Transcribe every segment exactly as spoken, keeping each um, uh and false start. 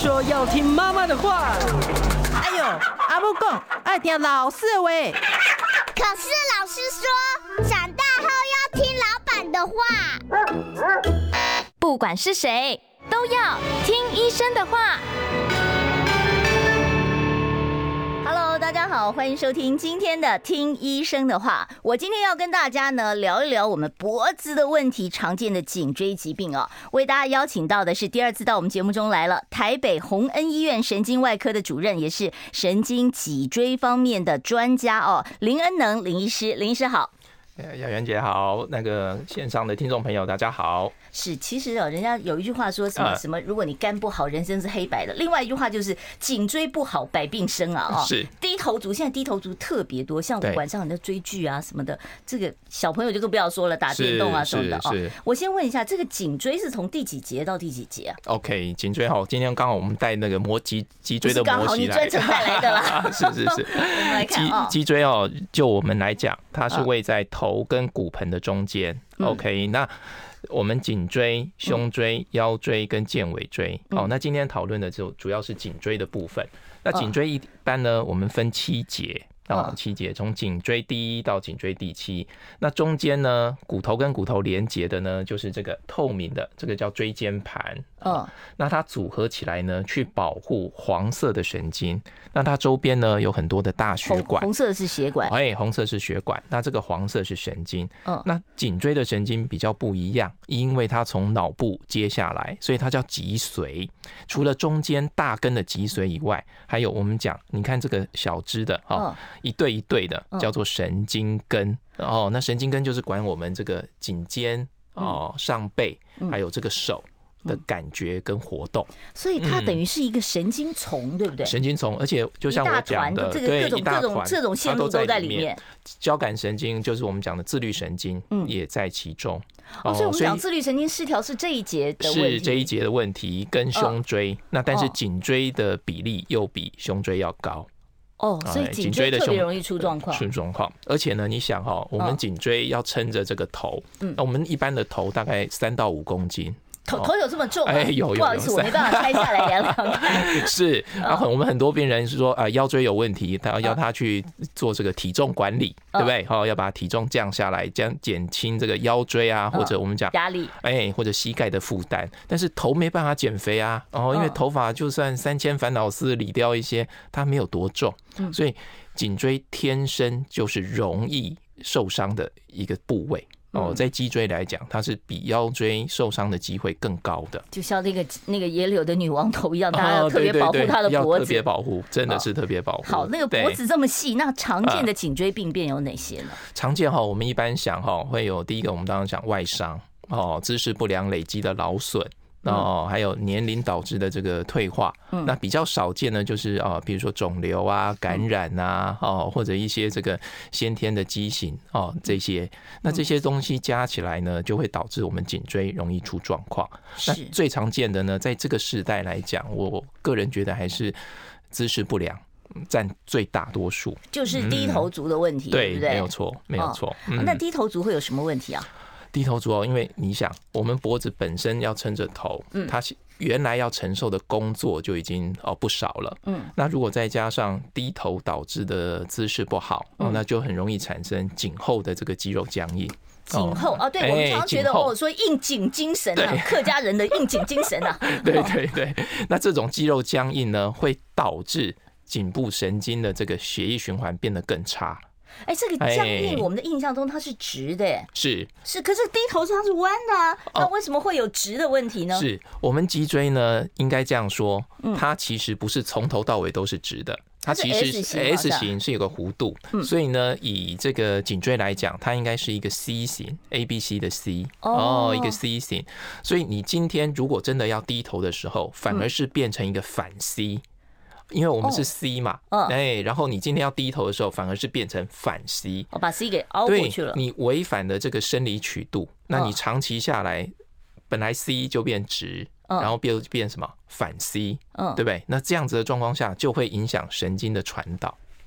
说要听妈妈的话。 哎呦，阿母讲爱听老师的话。 可是老师说，长大后要听老板的话。 不管是谁，都要听医生的话。Hello， 大家好，欢迎收听今天的听医生的话。我今天要跟大家呢聊一聊我们脖子的问题，常见的颈椎疾病哦。为大家邀请到的是第二次到我们节目中来了，台北宏恩医院神经外科的主任，也是神经脊椎方面的专家哦，林恩能林医师。林医师好。 雅媛姐好，那个线上的听众朋友大家好。 是，其实哦，人家有一句话说什么什么，如果你肝不好，人生是黑白的。另外一句话就是颈椎不好，百病生啊！哦， 是低头族，现在低头族特别多，像晚上很多追剧啊什么的，这个小朋友就更不要说了，打电动啊什么的哦。我先问一下，这个颈椎是从第几节到第几节啊 ？OK， 颈椎好，今天刚好我们带那个模脊脊椎的模型来， 你专程带来的啦。 是是是， 我们来看啊， 脊椎哦，就我们来讲，它是位在头跟骨盆的中间。嗯、OK， 那我们颈椎、胸椎、腰椎跟剑尾椎，哦，那今天讨论的就主要是颈椎的部分。那颈椎一般呢，我们分七节。哦，七节从颈椎第一到颈椎第七，那中间呢，骨头跟骨头连接的呢，就是这个透明的，这个叫椎间盘。嗯，那它组合起来呢，去保护黄色的神经。那它周边呢有很多的大血管， 红色是血管， 哎，红色是血管，那这个黄色是神经。嗯，那颈椎的神经比较不一样，因为它从脑部接下来，所以它叫脊髓。除了中间大根的脊髓以外，还有我们讲，你看这个小支的哦。一对一对的叫做神经根。哦，那神经根就是管我们这个颈肩哦、上背还有这个手的感觉跟活动， 所以它等于是一个神经丛，对不对？ 神经丛，而且就像我讲的， 对，各种各种这种线路都在里面。 交感神经就是我们讲的自律神经，也在其中。 哦，所以我们讲自律神经失调是这一节的问题， 是这一节的问题，跟胸椎。那但是颈椎的比例又比胸椎要高。 哦，所以颈椎特别容易出状况， 出状况。而且呢，你想哈、哦，我们颈椎要撑着这个头，嗯，那我们一般的头大概三到五公斤。 头头有这么重、啊？ 哎，有有有， 不好意思，我没办法拆下来量量看。 是，然后我们很多病人是说，呃，腰椎有问题，他要要他去做这个体重管理，对不对？好，要把体重降下来，将减轻这个腰椎啊，或者我们讲压力， 哎，或者膝盖的负担。但是头没办法减肥啊，哦，因为头发就算三千烦恼丝理掉一些，它没有多重，所以颈椎天生就是容易受伤的一个部位。哦，在脊椎来讲，它是比腰椎受伤的机会更高的， 就像那个那个野柳的女王头一样，大家要特别保护她的脖子， 要特别保护，真的是特别保护。 好，那个脖子这么细，那常见的颈椎病变有哪些呢？ 常见哈，我们一般想哈，会有第一个，我们当然讲外伤哦，姿势不良累积的劳损。哦，还有年龄导致的这个退化，嗯、那比较少见呢，就是啊，比如说肿瘤啊、感染啊，哦，或者一些这个先天的畸形哦，这些，那这些东西加起来呢，就会导致我们颈椎容易出状况。那最常见的呢，在这个时代来讲，我个人觉得还是姿势不良占最大多数， 就是低头族的问题，嗯、对不对？ 没有错，没有错。哦嗯、那低头族会有什么问题啊？ 低头族哦，因为你想，我们脖子本身要撑着头，嗯，它原来要承受的工作就已经哦不少了，嗯，那如果再加上低头导致的姿势不好，哦，那就很容易产生颈后的这个肌肉僵硬。 颈后啊，对，我们常常觉得哦，说硬颈精神啊，客家人的硬颈精神啊， 对对对，那这种肌肉僵硬呢，会导致颈部神经的这个血液循环变得更差。 哎，这个僵硬，我们的印象中它是直的， 是是，可是低头它是弯的啊，那为什么会有直的问题呢？ 是我们脊椎呢，应该这样说，它其实不是从头到尾都是直的，它其实是 S 型，是有个弧度，所以呢，以这个颈椎来讲，它应该是一个 C 型 ，A B C 的 C 哦，一个 C 型，所以你今天如果真的要低头的时候，反而是变成一个反 C。因为我们是 C 嘛，哎、哦欸，然后你今天要低头的时候，反而是变成反 C， 我把 C 给凹过去了。 你违反了这个生理曲度，那你长期下来，本来 C 就变直，哦、然后变变什么反 C，、嗯、对不对？那这样子的状况下，就会影响神经的传导。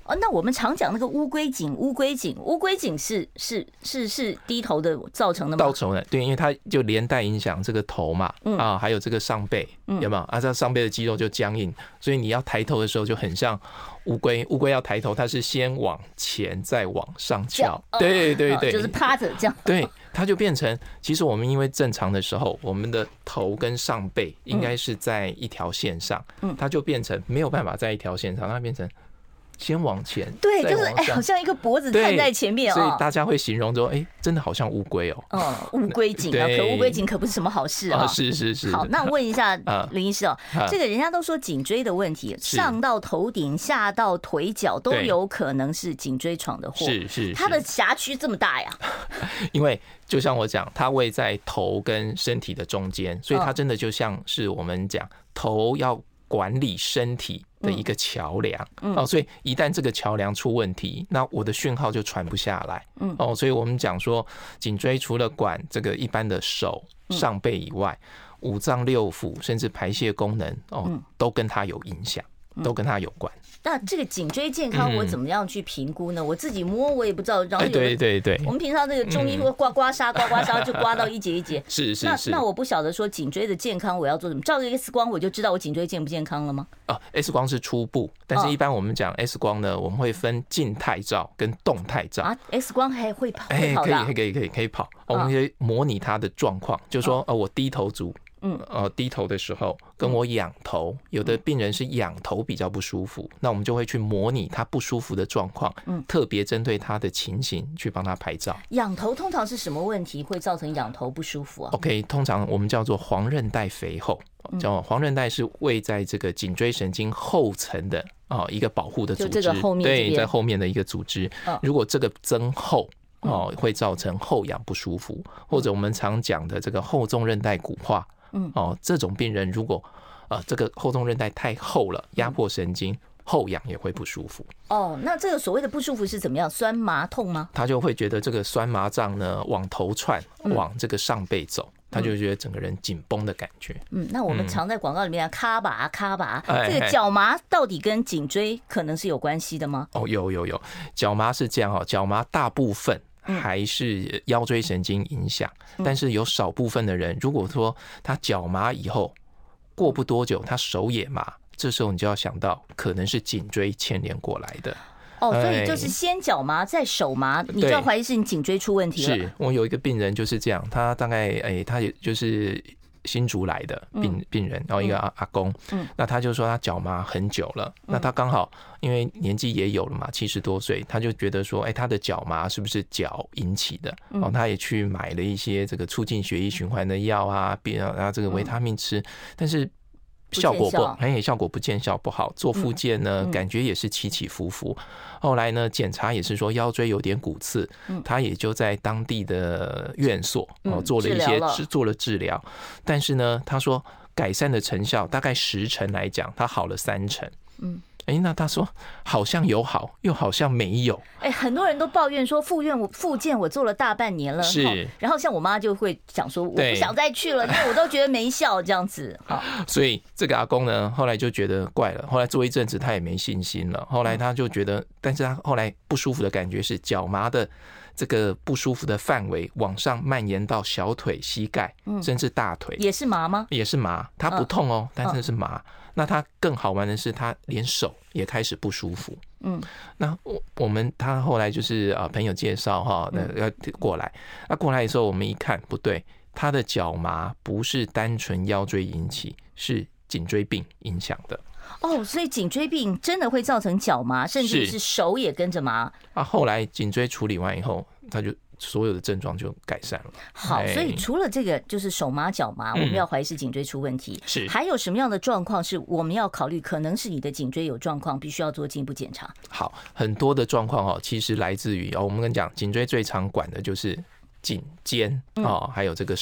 哦，那我们常讲那个乌龟颈，乌龟颈，乌龟颈是是是是低头的造成的吗？ 造成的，对，因为它就连带影响这个头嘛，嗯、啊，还有这个上背，嗯、有没有啊？这上背的肌肉就僵硬，所以你要抬头的时候就很像乌龟。乌龟要抬头，它是先往前再往上翘，对对对， 就是趴着这样。 对，它就变成，其实我们因为正常的时候，我们的头跟上背应该是在一条线上，嗯，它就变成没有办法在一条线上，它变成。先往前， 对，就是哎、欸，好像一个脖子探在前面， 所以大家会形容说，哎、欸，真的好像乌龟哦。 哦，乌龟颈啊，可乌龟颈可不是什么好事啊。 哦、是是是。 好，那问一下林医师哦，这个人家都说颈椎的问题，上到头顶，下到腿脚都有可能是颈椎闯的祸。 是是， 它的辖区这么大呀？ 因为就像我讲，它位在头跟身体的中间，所以它真的就像是我们讲头要管理身体的一个桥梁、嗯、哦，所以一旦这个桥梁出问题，那我的讯号就传不下来，嗯，哦，所以我们讲说，颈椎除了管这个一般的手、上背以外，五脏六腑甚至排泄功能哦，都跟它有影响，都跟它有关。 那这个颈椎健康我怎么样去评估呢？嗯、我自己摸我也不知道，然后有对对对， 我们平常这个中医说刮刮痧、刮刮痧就刮到一节一节， 是是是。 那那我不晓得说颈椎的健康我要做什么？照个 X 光我就知道我颈椎健不健康了吗？ 哦 ，X 光是初步，但是一般我们讲 X 光呢，我们会分静态照跟动态照啊。X 光还会跑， 哎、 欸，可以可以可以可以跑，我们可以模拟它的状况，就说呃我低头族。嗯，呃，低头的时候跟我仰头，有的病人是仰头比较不舒服，那我们就会去模拟他不舒服的状况，嗯，特别针对他的情形去帮他拍照。 仰头通常是什么问题会造成仰头不舒服啊 ？OK， 通常我们叫做黄韧带肥厚，叫黄韧带是位在这个颈椎神经后层的啊一个保护的组织，对，在后面的一个组织，如果这个增厚。哦，会造成后仰不舒服，或者我们常讲的这个后纵韧带骨化，嗯，哦，这种病人如果呃这个后纵韧带太厚了，压迫神经，后仰也会不舒服。 哦，那这个所谓的不舒服是怎么样？酸麻痛吗？ 他就会觉得这个酸麻胀呢往头窜，往这个上背走。他就觉得整个人紧绷的感觉。 嗯，那我们常在广告里面咔吧咔吧，这个脚麻到底跟颈椎可能是有关系的吗？ 哦，有有有，脚麻是这样哦，脚麻大部分还是腰椎神经影响，嗯、但是有少部分的人，如果说他脚麻以后过不多久，他手也麻，这时候你就要想到可能是颈椎牵连过来的。 哦，所以就是先脚麻再手麻，你就要怀疑是你颈椎出问题了。 是我有一个病人就是这样，他大概哎、欸，他也就是新竹来的病病人，然后一个阿阿公，嗯，那他就说他脚麻很久了，那他刚好因为年纪也有了嘛，七十多岁，他就觉得说，哎、欸，他的脚麻是不是脚引起的？哦，他也去买了一些这个促进血液循环的药啊，并然后这个维他命吃，但是。效果不，哎，效果不见效不好，做复健呢，嗯、感觉也是起起伏伏。后来呢，检查也是说腰椎有点骨刺，嗯、他也就在当地的院所哦做了一些治做了治疗，但是呢，他说改善的成效大概十成来讲，他好了三成。嗯。哎、欸，那他说好像有好，又好像没有。 哎、欸，很多人都抱怨说复院我复健我做了大半年了， 是。 然后像我妈就会讲说我不想再去了，因为我都觉得没效这样子。好， 所以这个阿公呢，后来就觉得怪了，后来做一阵子他也没信心了，后来他就觉得，但是他后来不舒服的感觉是脚麻的。这个不舒服的范围往上蔓延到小腿、膝盖，甚至大腿， 也是麻吗？ 也是麻，它不痛哦，但是是麻。那它更好玩的是，它连手也开始不舒服。嗯，那我我们他后来就是啊朋友介绍哈，那要过来，那过来的时候我们一看不对，他的脚麻不是单纯腰椎引起，是颈椎病影响的。 哦，所以颈椎病真的会造成脚麻，甚至是手也跟着麻。 啊，后来颈椎处理完以后，他就所有的症状就改善了。 好，所以除了这个就是手麻、脚麻，我们要怀疑是颈椎出问题。 是， 还有什么样的状况是我们要考虑可能是你的颈椎有状况，必须要做进一步检查？ 好，很多的状况哦，其实来自于哦，我们跟你讲，颈椎最常管的就是颈肩哦，还有这个手。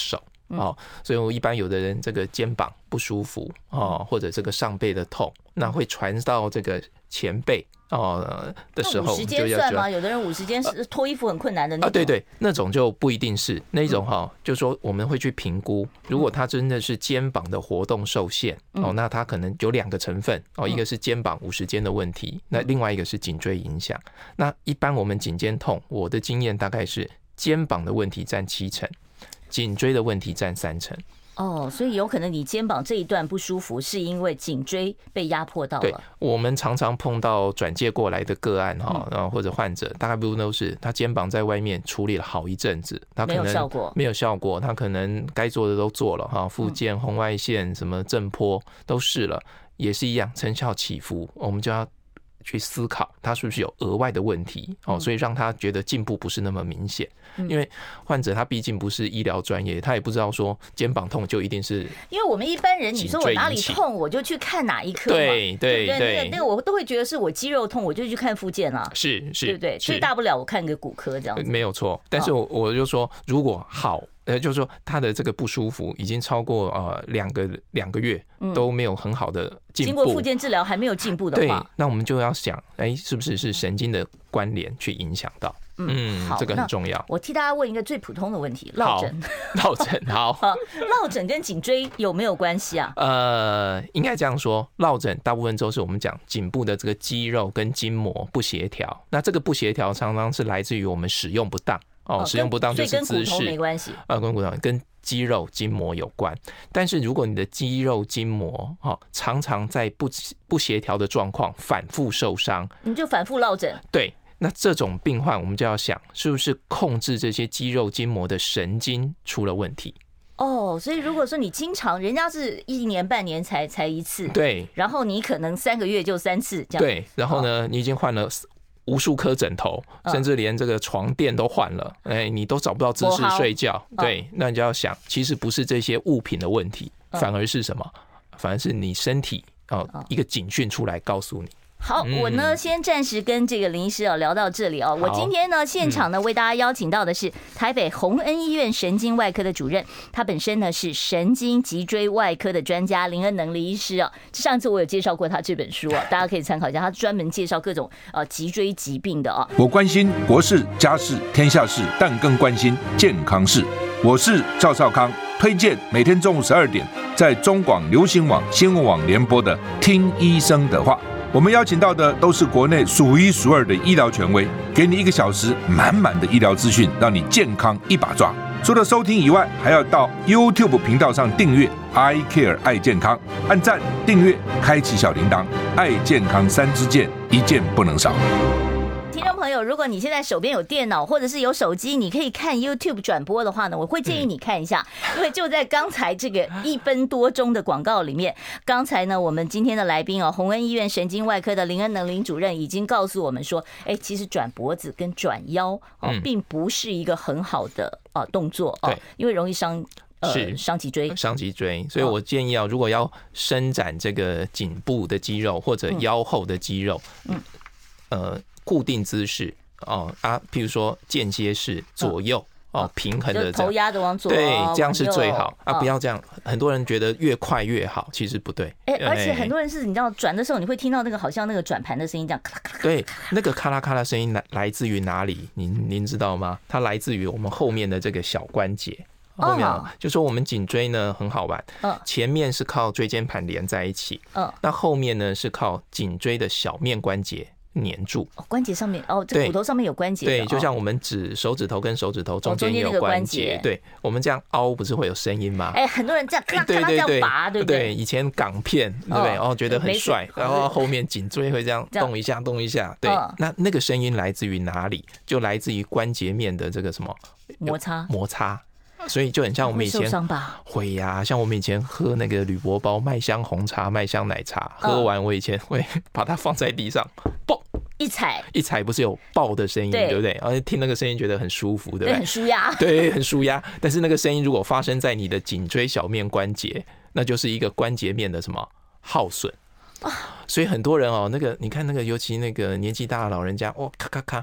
哦，所以我一般有的人这个肩膀不舒服哦，或者这个上背的痛，那会传到这个前背哦的时候， 五十肩算吗？有的人五十肩是脱衣服很困难的那种。啊， 对对，那种就不一定是那种哈，就是说我们会去评估，如果他真的是肩膀的活动受限哦，那他可能有两个成分哦，一个是肩膀五十肩的问题，那另外一个是颈椎影响。那一般我们颈肩痛，我的经验大概是肩膀的问题占七成。颈椎的问题占三成哦，所以有可能你肩膀这一段不舒服，是因为颈椎被压迫到了。 对，我们常常碰到转介过来的个案哈，然后或者患者，大概不都是他肩膀在外面处理了好一阵子，他可能没有效果，没有效果，他可能该做的都做了哈，复健、红外线、什么震波都试了，也是一样，成效起伏，我们就要去思考他是不是有额外的问题哦，所以让他觉得进步不是那么明显。因为患者他毕竟不是医疗专业，他也不知道说肩膀痛就一定是。 因为我们一般人，你说我哪里痛，我就去看哪一科嘛， 对对对， 那个那个我都会觉得是我肌肉痛，我就去看复健啦， 是是， 对不对？最大不了我看个骨科这样子， 没有错。但是我我就说，如果好。呃，就是说他的这个不舒服已经超过呃两个两个月都没有很好的进步，经过复健治疗还没有进步的话， 对，那我们就要想，哎，是不是是神经的关联去影响到？嗯，好，这个很重要。 我替大家问一个最普通的问题：落枕。 落枕，好。 落枕跟颈椎有没有关系啊？ 呃，应该这样说，落枕大部分都是我们讲颈部的这个肌肉跟筋膜不协调。那这个不协调常常是来自于我们使用不当。哦，使用不当就是姿势， 跟骨头没关系。 呃，跟骨头跟肌肉筋膜有关。但是如果你的肌肉筋膜哦常常在不不协调的状况反复受伤， 你就反复落枕。 对，那这种病患我们就要想，是不是控制这些肌肉筋膜的神经出了问题？ 哦，所以如果说你经常，人家是一年半年才才一次， 对， 然后你可能三个月就三次这样， 对，然后呢，你已经换了无数颗枕头，甚至连这个床垫都换了，哎，你都找不到姿势睡觉。对，那你就要想，其实不是这些物品的问题，反而是什么？反而是你身体哦一个警讯出来告诉你。 好，我呢先暂时跟这个林医师哦聊到这里哦。我今天呢现场呢为大家邀请到的是台北宏恩医院神经外科的主任，他本身呢是神经脊椎外科的专家林恩能林医师哦。上次我有介绍过他这本书哦，大家可以参考一下，他专门介绍各种呃脊椎疾病的哦。 我关心国事、家事、天下事，但更关心健康事。我是赵少康，推荐每天中午十二点在中广流行网、新闻网联播的《听医生的话》。我们邀请到的都是国内数一数二的医疗权威，给你一个小时满满的医疗资讯，让你健康一把抓。除了收听以外，还要到 YouTube 频道上订阅 I Care 爱健康，按赞、订阅、开启小铃铛，爱健康三支箭，一件不能少。 听众朋友，如果你现在手边有电脑或者是有手机，你可以看 YouTube 转播的话呢，我会建议你看一下，因为就在刚才这个一分多钟的广告里面，刚才呢我们今天的来宾哦，宏恩医院神经外科的林恩能林主任已经告诉我们说，哎，其实转脖子跟转腰哦，并不是一个很好的呃动作哦，因为容易伤。是伤脊椎， 伤脊椎，所以我建议啊，如果要伸展这个颈部的肌肉或者腰后的肌肉，嗯，呃，固定姿势哦啊，譬如说间歇式左右哦，平衡的这样， 头压的往左， 对，这样是最好啊，不要这样。很多人觉得越快越好，其实不对。 哎，而且很多人是你知道转的时候，你会听到那个好像那个转盘的声音，这样咔啦咔啦。 对，那个咔啦咔啦声音来来自于哪里？您您知道吗？它来自于我们后面的这个小关节。后面就说我们颈椎呢很好玩，前面是靠椎间盘连在一起，那后面呢是靠颈椎的小面关节黏住。 关节上面哦，这骨头上面有关节， 对，就像我们指手指头跟手指头中间也有关节，对，我们这样凹不是会有声音吗？ 哎，很多人这样咔啦咔啦这样拔，对不对？ 对，以前港片对不对？哦，觉得很帅，然后后面颈椎会这样动一下动一下，对，那那个声音来自于哪里？就来自于关节面的这个什么摩擦摩擦。所以就很像我们以前会呀、啊，像我们以前喝那个铝箔包麦香红茶、麦香奶茶，喝完我以前会把它放在地上，嘣一踩一踩，不是有爆的声音， 对, 对不对？然后听那个声音觉得很舒服，对不对？ 很舒压， 对，很舒压。但是那个声音如果发生在你的颈椎小面关节，那就是一个关节面的什么耗损。所以很多人哦，那个你看那个，尤其那个年纪大的老人家，哦，咔咔咔，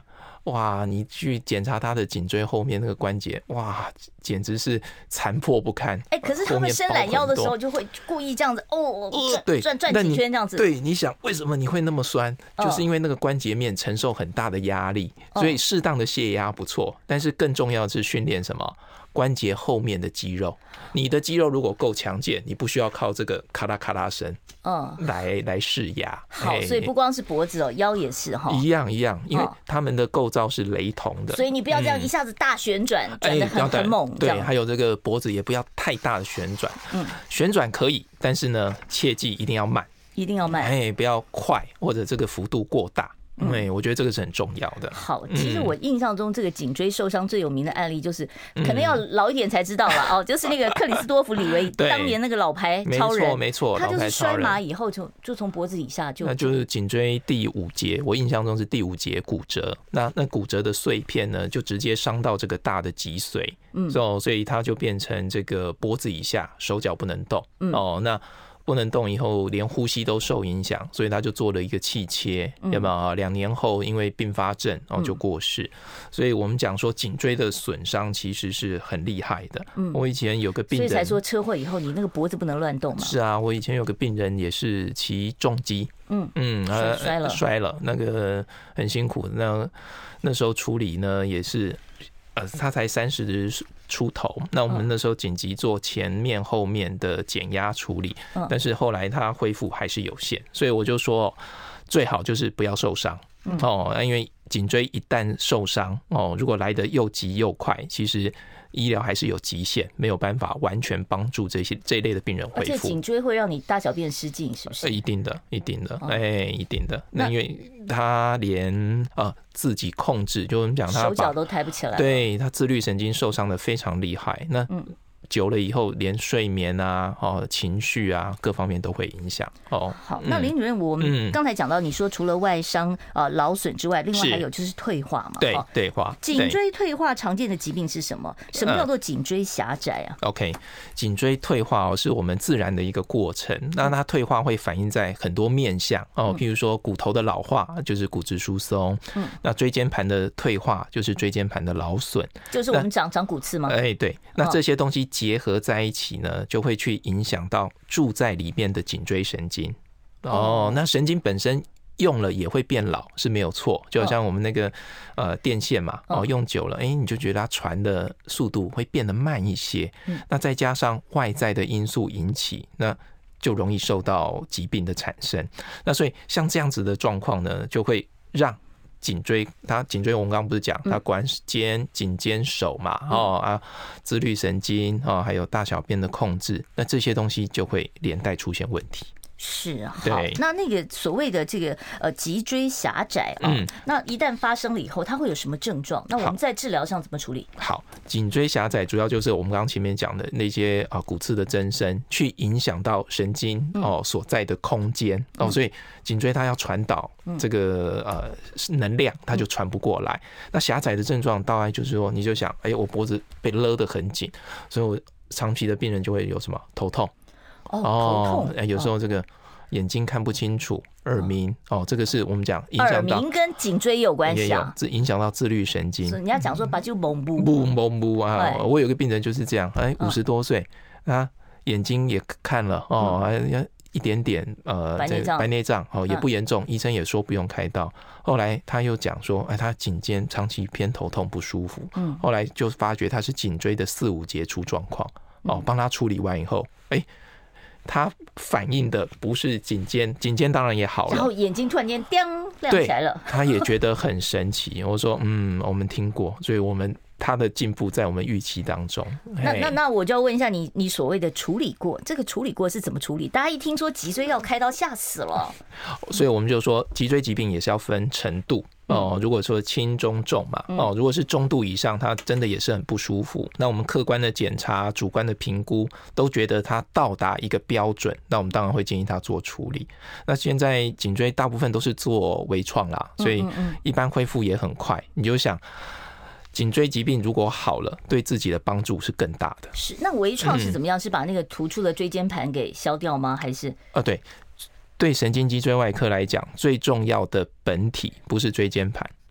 哇，你去检查他的颈椎后面那个关节，哇，简直是残破不堪。 哎、欸，可是他们伸懒腰的时候就会故意这样子，哦，转、呃、转转几圈这样子。 对，你想为什么你会那么酸？ 哦、 就是因为那个关节面承受很大的压力，所以适当的泄压不错。但是更重要的是训练什么？关节后面的肌肉。你的肌肉如果够强健，你不需要靠这个咔啦咔啦声，嗯，来来释压。 好，所以不光是脖子哦，腰也是哈， 一样一样，因为他们的构造是雷同的。 所以你不要这样一下子大旋转，转得很很猛。 对，还有这个脖子也不要太大的旋转。嗯，旋转可以，但是呢，切记一定要慢， 一定要慢， 哎，不要快，或者这个幅度过大。对，我觉得这个是很重要的。 好，其实我印象中这个颈椎受伤最有名的案例，就是可能要老一点才知道了哦，就是那个克里斯多夫李维当年那个老牌超人， 没错， 他就是摔麻以后就就从脖子以下就， 那就是颈椎第五节，我印象中是第五节骨折。那那骨折的碎片呢，就直接伤到这个大的脊髓，嗯，所以它就变成这个脖子以下手脚不能动，嗯，哦，那。不能动以后，连呼吸都受影响，所以他就做了一个气切，有没有？两年后因为并发症，然后就过世。所以我们讲说颈椎的损伤其实是很厉害的。我以前有个病人， 所以才说车祸以后你那个脖子不能乱动嘛。 是啊，我以前有个病人也是骑重机，嗯嗯， 摔了摔了，那个很辛苦。那那时候处理呢也是。呃，他才三十出头，那我们那时候紧急做前面后面的减压处理，但是后来他恢复还是有限，所以我就说最好就是不要受伤哦，因为颈椎一旦受伤哦，如果来得又急又快，其实医疗还是有极限，没有办法完全帮助这些这一类的病人恢复。 而且颈椎会让你大小便失禁，是不是？ 一定的，一定的，哎、欸，一定的。那因为他连呃自己控制，就我们讲他手脚都抬不起来， 对他自律神经受伤的非常厉害。那嗯。久了以后，连睡眠啊、哦、情绪啊各方面都会影响。哦， 好，那林主任，我们刚才讲到，你说除了外伤啊、劳损之外，另外还有就是退化嘛？ 对，退化。 颈椎退化常见的疾病是什么？什么叫做颈椎狭窄啊 ？OK， 颈椎退化哦，是我们自然的一个过程。那它退化会反映在很多面向哦，譬如说骨头的老化，就是骨质疏松。嗯，那椎间盘的退化，就是椎间盘的劳损。 就是我们长长骨刺吗？ 哎，对，那这些东西结合在一起呢，就会去影响到住在里面的颈椎神经。哦，那神经本身用了也会变老是没有错，就好像我们那个呃电线嘛，哦，用久了，哎、欸，你就觉得它传的速度会变得慢一些。那再加上外在的因素引起，那就容易受到疾病的产生。那所以像这样子的状况呢，就会让颈椎，它颈椎我们刚刚不是讲，它管肩、颈肩手嘛，哦啊，自律神经哦，还有大小便的控制，那这些东西就会连带出现问题。 是好，那那个所谓的这个呃脊椎狭窄啊、嗯，那一旦发生了以后，它会有什么症状？那我们在治疗上怎么处理？ 好，颈椎狭窄主要就是我们刚刚前面讲的那些啊骨刺的增生，去影响到神经哦所在的空间哦，所以颈椎它要传导这个呃能量，它就传不过来。那狭窄的症状大概就是说，你就想，哎，我脖子被勒得很紧，所以我长期的病人就会有什么头痛。 哦，头痛， 哎，有时候这个眼睛看不清楚，耳鸣，哦，这个是我们讲影响到耳鸣跟颈椎有关系啊， 这影响到自律神经。 你要讲说把就蒙不不蒙不啊，我有个病人就是这样，哎，五十多岁，他眼睛也看了哦，还一点点呃白内障哦，也不严重，医生也说不用开刀。后来他又讲说，哎，他颈肩长期偏头痛不舒服，嗯，后来就发觉他是颈椎的四五节出状况，哦，帮他处理完以后，哎。他反映的不是颈肩，颈肩当然也好了， 然后眼睛突然间亮亮起来了， 他也觉得很神奇。我说，嗯，我们听过，所以我们他的进步在我们预期当中。 那那那我就要问一下你，你所谓的处理过，这个处理过是怎么处理？大家一听说脊椎要开刀，吓死了。 所以我们就说，脊椎疾病也是要分程度。哦，如果说轻中重嘛，哦，如果是中度以上，他真的也是很不舒服。那我们客观的检查、主观的评估，都觉得他到达一个标准，那我们当然会建议他做处理。那现在颈椎大部分都是做微创啦，所以一般恢复也很快。你就想，颈椎疾病如果好了，对自己的帮助是更大的。 是，那微创是怎么样？是把那个突出的椎间盘给消掉吗？还是？ 啊，对。对神经脊椎外科来讲，最重要的本体不是椎间盘，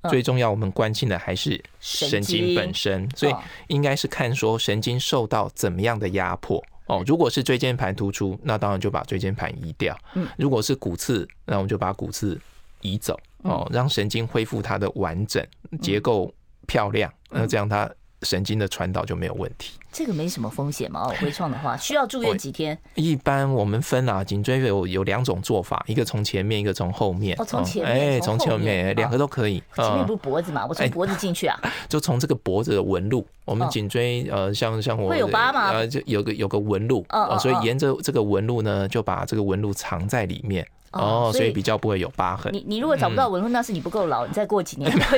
最重要我们关心的还是神经本身，所以应该是看说神经受到怎么样的压迫。哦，如果是椎间盘突出，那当然就把椎间盘移掉。嗯，如果是骨刺，那我们就把骨刺移走。哦，让神经恢复它的完整结构漂亮，那这样它神经的传导就没有问题。 这个没什么风险嘛？微创的话需要住院几天？ 一般我们分啊，颈椎有有两种做法，一个从前面，一个从后面。 哦，从前面，哎， 从前面，两个都可以。 前面不是脖子嘛？我从脖子进去啊？ 就从这个脖子的纹路，我们颈椎呃，像像我会有疤吗？ 呃，就有个有个纹路，哦，所以沿着这个纹路呢，就把这个纹路藏在里面。哦，所以比较不会有疤痕。 你你如果找不到纹路，那是你不够老，你再过几年会。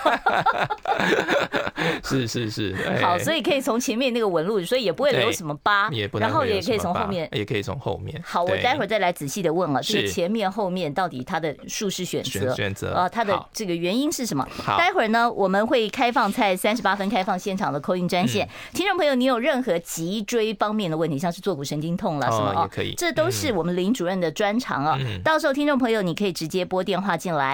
是是是， 好，所以可以从前面那个纹路，所以也不会留什么疤，然后也可以从后面， 也可以从后面。 好，我待会儿再来仔细的问啊，这个前面后面到底它的术式选择， 选择啊，它的这个原因是什么？待会儿呢，我们会开放在三十八分开放现场的 call in 专线，听众朋友，你有任何脊椎方面的问题，像是坐骨神经痛了什么啊， 也可以， 这都是我们林主任的专长啊。到时候听众朋友，你可以直接拨电话进来。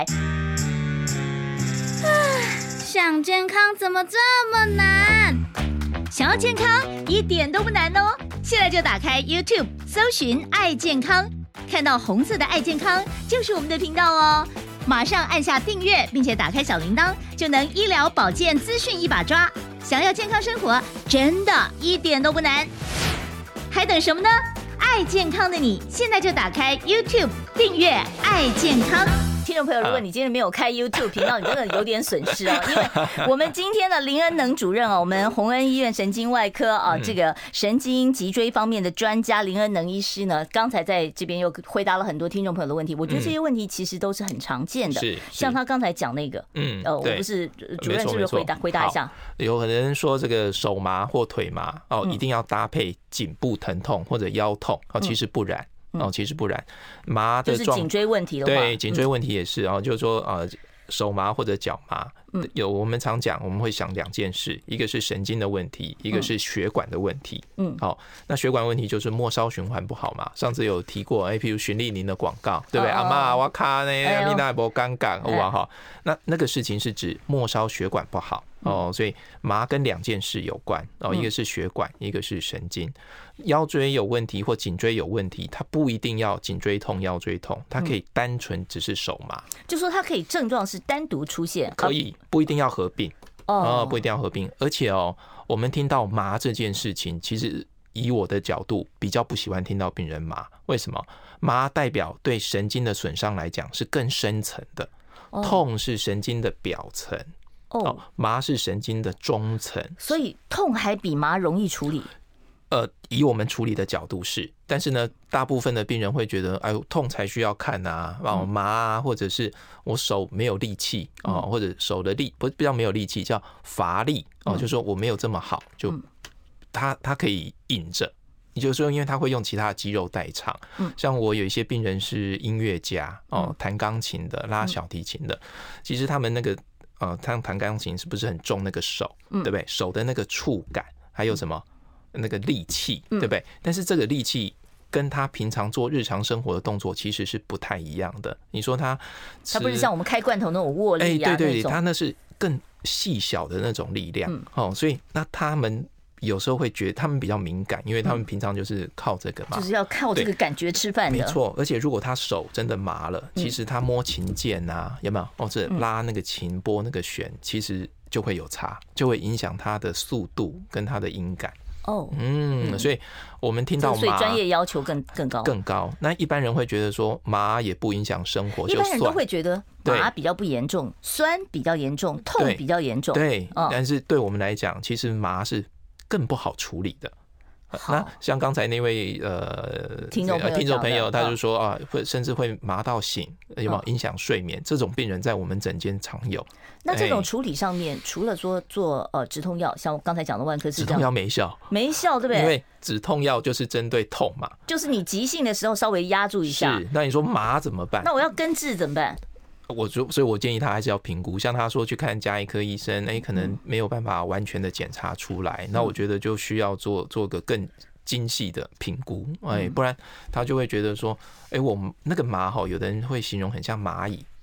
想健康怎么这么难？ 想要健康一点都不难哦！现在就打开 YouTube 搜寻爱健康，看到红色的爱健康就是我们的频道哦。马上按下订阅，并且打开小铃铛，就能医疗保健资讯一把抓。想要健康生活，真的一点都不难，还等什么呢？爱健康的你，现在就打开 YouTube 订阅爱健康。听众朋友，如果你今天没有开 YouTube 频道，你真的有点损失哦，因为我们今天的林恩能主任哦，我们洪恩医院神经外科啊，这个神经脊椎方面的专家林恩能医师呢，刚才在这边又回答了很多听众朋友的问题。我觉得这些问题其实都是很常见的， 是像他刚才讲那个，嗯，呃，我不是主任是不是回答回答一下？ 有可能说这个手麻或腿麻哦，一定要搭配颈部疼痛或者腰痛哦，其实不然。哦，其实不然，麻的就是颈椎问题的话， 对，颈椎问题也是啊，就是说呃，手麻或者脚麻，有我们常讲，我们会想两件事，一个是神经的问题，一个是血管的问题。嗯，好，那血管问题就是末梢循环不好嘛。上次有提过，哎，譬如循利宁的广告，对不对？阿妈，我卡呢，你那波尴尬，哇哈，那那个事情是指末梢血管不好哦，所以麻跟两件事有关哦，一个是血管，一个是神经。腰椎有问题或颈椎有问题，它不一定要颈椎痛、腰椎痛，它可以单纯只是手麻。 就说它可以症状是单独出现， 可以不一定要合并哦，不一定要合并。而且哦，我们听到麻这件事情，其实以我的角度比较不喜欢听到病人麻。为什么？麻代表对神经的损伤来讲是更深层的，痛是神经的表层，哦，麻是神经的中层， 所以痛还比麻容易处理。 呃，以我们处理的角度是，但是呢，大部分的病人会觉得，哎呦，痛才需要看啊，哦，麻啊，或者是我手没有力气啊，或者手的力不比较没有力气，叫乏力哦，就是说我没有这么好，就他他可以隐着，也就是说，因为他会用其他的肌肉代偿。像我有一些病人是音乐家哦，弹钢琴的、拉小提琴的，其实他们那个呃，他弹钢琴是不是很重那个手，对不对？手的那个触感，还有什么？那个力气，对不对？但是这个力气跟他平常做日常生活的动作其实是不太一样的。你说他， 他不是像我们开罐头那种握力啊， 哎，对对，他那是更细小的那种力量。嗯、哦，所以那他们有时候会觉得他们比较敏感，因为他们平常就是靠这个嘛， 就是要靠这个感觉吃饭的。 没错，而且如果他手真的麻了，其实他摸琴键啊，有没有？或者拉那个琴、拨那个弦，其实就会有差，就会影响他的速度跟他的音感。哦，嗯，所以我们听到麻， 所以专业要求更更高， 更高。那一般人会觉得说麻也不影响生活， 一般人都会觉得麻比较不严重，酸比较严重，痛比较严重。 对，但是对我们来讲，其实麻是更不好处理的。那像刚才那位呃听众听众朋友，他就说啊，会甚至会麻到醒，有没有影响睡眠？这种病人在我们诊间常有。 那这种处理上面，除了说做呃止痛药，像我刚才讲的万科是这样， 止痛药没效， 没效，对不对？ 因为止痛药就是针对痛嘛， 就是你急性的时候稍微压住一下。 是，那你说麻怎么办？ 那我要根治怎么办？ 我所以，我建议他还是要评估。像他说去看家医科医生，哎，可能没有办法完全的检查出来。那我觉得就需要做做个更精细的评估，哎，不然他就会觉得说，哎，我那个麻哈，有的人会形容很像蚂蚁。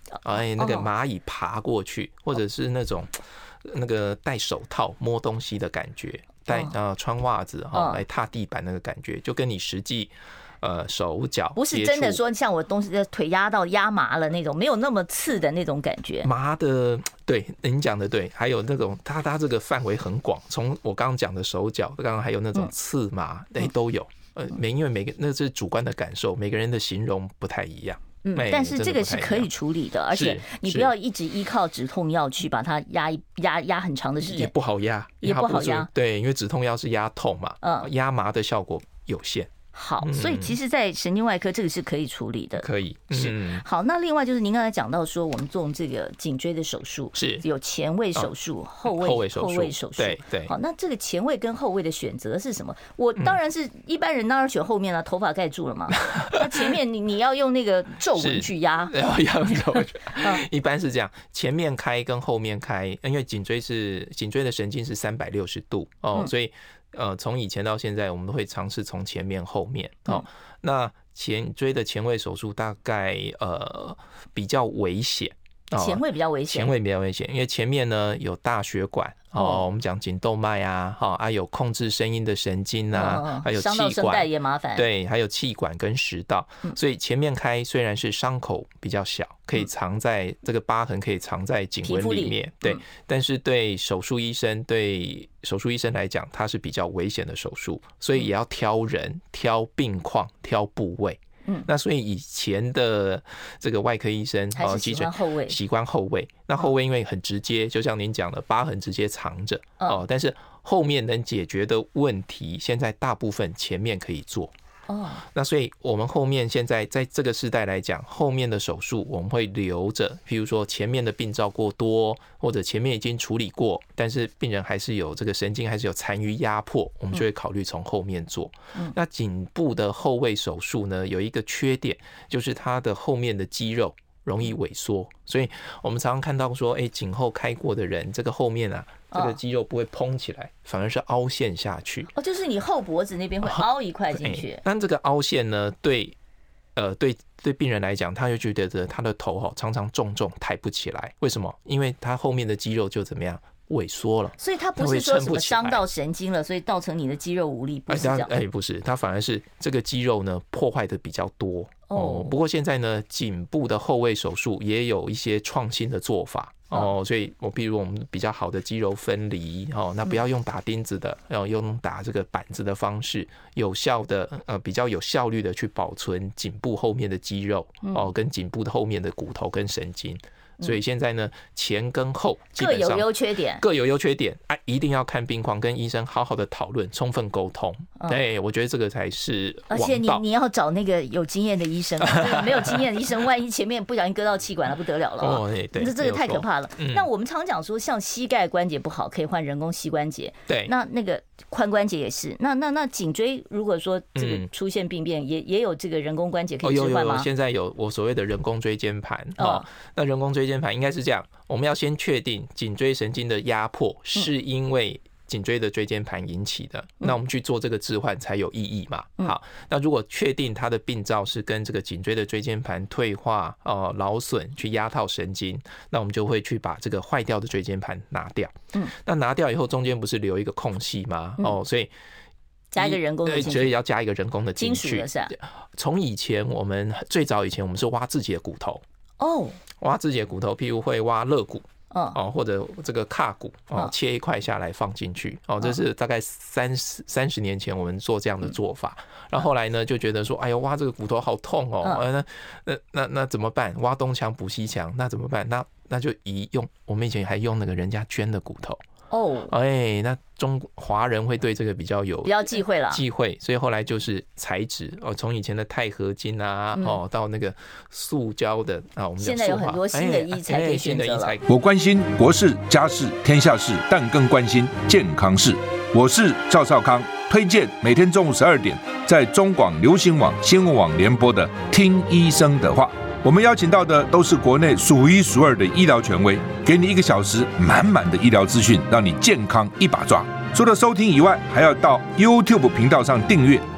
哎，那个蚂蚁爬过去，或者是那种那个戴手套摸东西的感觉，戴呃穿袜子哈来踏地板那个感觉，就跟你实际。呃，手脚不是真的说像我东西的腿压到压麻了那种，没有那么刺的那种感觉。 麻的，对，您讲的对。还有那种它它这个范围很广，从我刚刚讲的手脚，刚刚还有那种刺麻，哎、嗯，都有。呃，每因为每个那是主观的感受，每个人的形容不太一样。 嗯，但是这个是可以处理的，而且你不要一直依靠止痛药去把它压压压很长的时间， 也不好压， 也不好压。 对，因为止痛药是压痛嘛，嗯，压麻的效果有限。 好，所以其实，在神经外科这个是可以处理的， 可以是、嗯、好。那另外就是您刚才讲到说，我们做这个颈椎的手术是有前位手术、哦、后位后位手术， 后位手术对对。 好，那这个前位跟后位的选择是什么？我当然是、嗯、一般人当然选后面了、啊，头发盖住了嘛。那前面你你要用那个皱纹去压， 要要皱纹。一般是这样，前面开跟后面开，因为颈椎是颈椎的神经是三百六十度哦，嗯、所以。呃，从以前到现在，我们都会尝试从前面、后面哦。嗯、那前椎的前位手术大概呃比较危险， 前位比较危险， 前位比较危险，因为前面呢有大血管哦，我们讲颈动脉啊，哈啊有控制声音的神经啊， 哦、 还有气管， 伤到声带也麻烦， 对，还有气管跟食道，嗯、所以前面开虽然是伤口比较小，可以藏在、嗯、这个疤痕可以藏在颈纹里面，对，嗯、但是对手术医生对手术医生来讲，它是比较危险的手术，所以也要挑人、挑病况、挑部位。嗯，那所以以前的这个外科医生还是喜欢后位， 习惯后位。那后位因为很直接，就像您讲的，疤痕直接藏着哦，但是后面能解决的问题，现在大部分前面可以做。哦，那所以我们后面现在在这个时代来讲，后面的手术我们会留着，譬如说前面的病灶过多，或者前面已经处理过，但是病人还是有这个神经还是有残余压迫，我们就会考虑从后面做。嗯、那颈部的后位手术呢，有一个缺点，就是它的后面的肌肉容易萎缩，所以我们常常看到说，哎，颈后开过的人，这个后面啊，这个肌肉不会膨起来，反而是凹陷下去。 哦，就是你后脖子那边会凹一块进去。 但这个凹陷呢，对，呃，对对病人来讲，他就觉得他的头哈常常重重抬不起来。为什么？因为他后面的肌肉就怎么样？萎缩了， 所以它不是说什么伤到神经了，所以造成你的肌肉无力，不是这样。 哎，不是，它反而是这个肌肉呢破坏的比较多哦。不过现在呢，颈部的后位手术也有一些创新的做法哦，所以我比如我们比较好的肌肉分离哦，那不要用打钉子的，要用打这个板子的方式，有效的呃比较有效率的去保存颈部后面的肌肉哦，跟颈部的后面的骨头跟神经。所以现在呢，前跟后基本上各有优缺点， 各有优缺点啊，一定要看病况，跟医生好好的讨论，充分沟通。对、嗯，我觉得这个才是王道。 而且你你要找那个有经验的医生，没有经验的医生，万一前面不小心割到气管了，不得了了、哦。对对，这这个太可怕了。嗯、那我们常讲说，像膝盖关节不好，可以换人工膝关节。 对， 那那个髋关节也是。那那那颈椎如果说这个出现病变，嗯、也也有这个人工关节可以置换吗？ 哦、有有有，现在有我所谓的人工椎间盘哦。那人工椎间盘应该是这样，我们要先确定颈椎神经的压迫是因为颈椎的椎间盘引起的，嗯、那我们去做这个置换才有意义嘛。嗯、好，那如果确定它的病灶是跟这个颈椎的椎间盘退化、呃劳损去压套神经，那我们就会去把这个坏掉的椎间盘拿掉。嗯，那拿掉以后，中间不是留一个空隙吗？嗯、哦，所以加一个人工的进去， 所以要加一个人工的进去。 金属的是啊。 从以前我们最早以前我们是挖自己的骨头。 哦， 挖自己的骨头，譬如会挖肋骨，哦，或者这个髂骨，哦，切一块下来放进去，哦，这是大概三十三十年前我们做这样的做法。然后后来呢，就觉得说，哎呦，挖这个骨头好痛哦，那那那那怎么办？挖东墙补西墙，那怎么办？那那就移用，我们以前还用那个人家捐的骨头。哦，哎，那中华人会对这个比较有比较忌讳了， 忌讳，所以后来就是材质哦，从以前的钛合金啊，嗯、哦，到那个塑胶的啊，我们现在有很多新的医材可以选择了。哎哎、 我关心国事、家事、天下事，但更关心健康事。我是赵少康，推荐每天中午十二点在中广流行网、新闻网联播的《听医生的话》。我们邀请到的都是国内数一数二的医疗权威，给你一个小时满满的医疗资讯，让你健康一把抓。除了收听以外，还要到 YouTube 频道上订阅